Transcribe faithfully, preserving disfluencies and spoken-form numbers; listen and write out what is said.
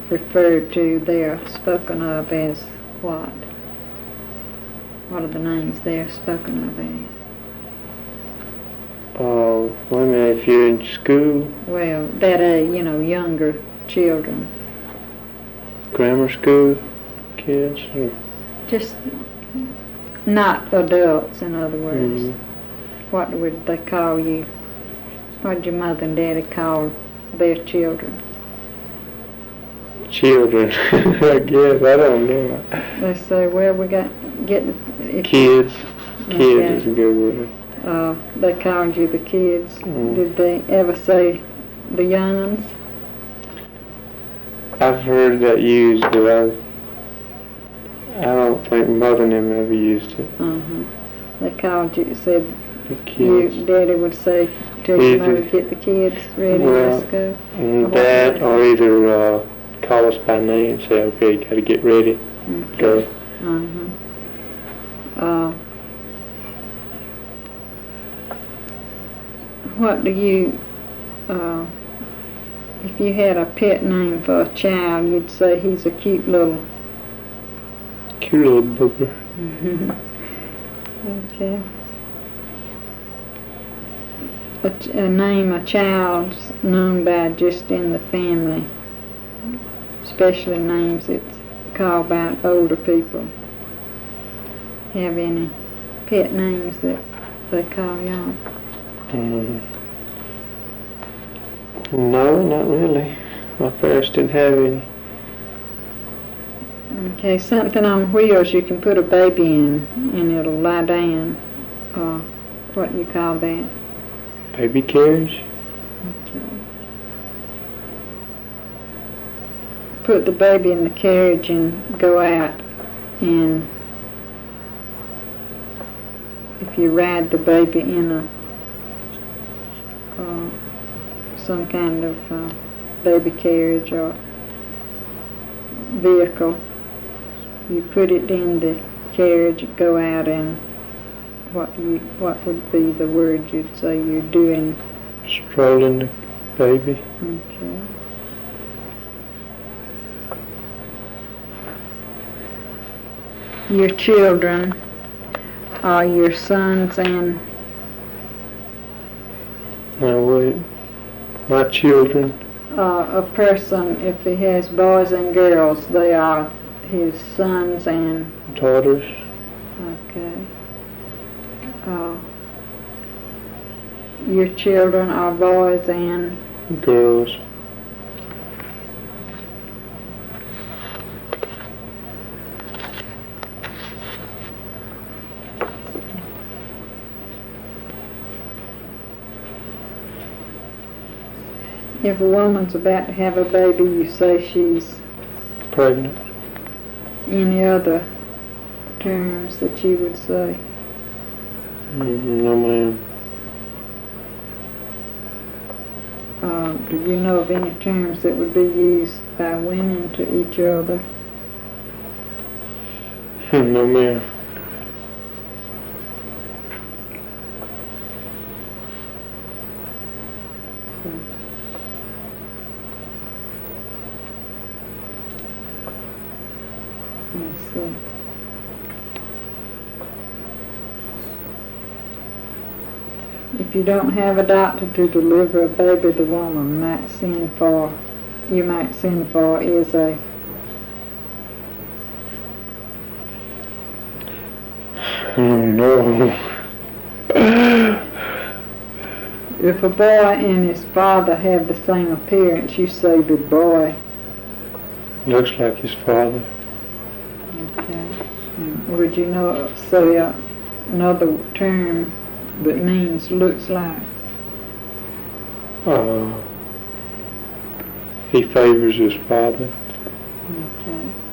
referred to, they're spoken of as what? What are the names they're spoken of as? Oh, uh, well, if you're in school. Well, that, uh, you know, younger children. Grammar school kids? Or? Just not adults, in other words. Mm-hmm. What would they call you? What did your mother and daddy call their children? Children, I guess. I don't know. They say, well, we got get the kids. Okay. Kids is a good word. Uh, they called you the kids. Mm. Did they ever say the young'uns? I've heard that used, but I, I don't think Mother and them ever used it. Uh-huh. They called you, said the kids. You, Daddy would say, tell your mother to get the kids ready, well, let's go. Mm, that, or either uh, call us by name, say, okay, you got to get ready, okay. Go. Uh-huh. Uh, what do you, uh, if you had a pet name for a child, you'd say he's a cute little... Cute little booger. Okay. A, ch- a name a child's known by just in the family, especially names that's called by older people. Have any pet names that they call y'all? Mm. No, not really. My parents didn't have any. Okay, something on wheels you can put a baby in and it'll lie down. Uh, what do you call that? Baby carriage? Okay. Put the baby in the carriage and go out, and if you ride the baby in a uh, some kind of uh, baby carriage or vehicle, you put it in the carriage, go out, and what you what would be the word you'd say you're doing? Strolling the baby. Okay. Your children are your sons and... Now wait, my children. Uh, a person, if he has boys and girls, they are his sons and... Daughters. Okay. Uh, your children are boys and... Girls. If a woman's about to have a baby, you say she's... Pregnant. Any other terms that you would say? Mm-hmm. No, ma'am. Uh, do you know of any terms that would be used by women to each other? No, ma'am. Let's see. If you don't have a doctor to deliver a baby, the woman might send for, you might send for is a... Oh, no. If a boy and his father have the same appearance, you say the boy. Looks like his father. Okay. Mm. Would you know, say uh, another term that means looks like? Uh, he favors his father. Okay.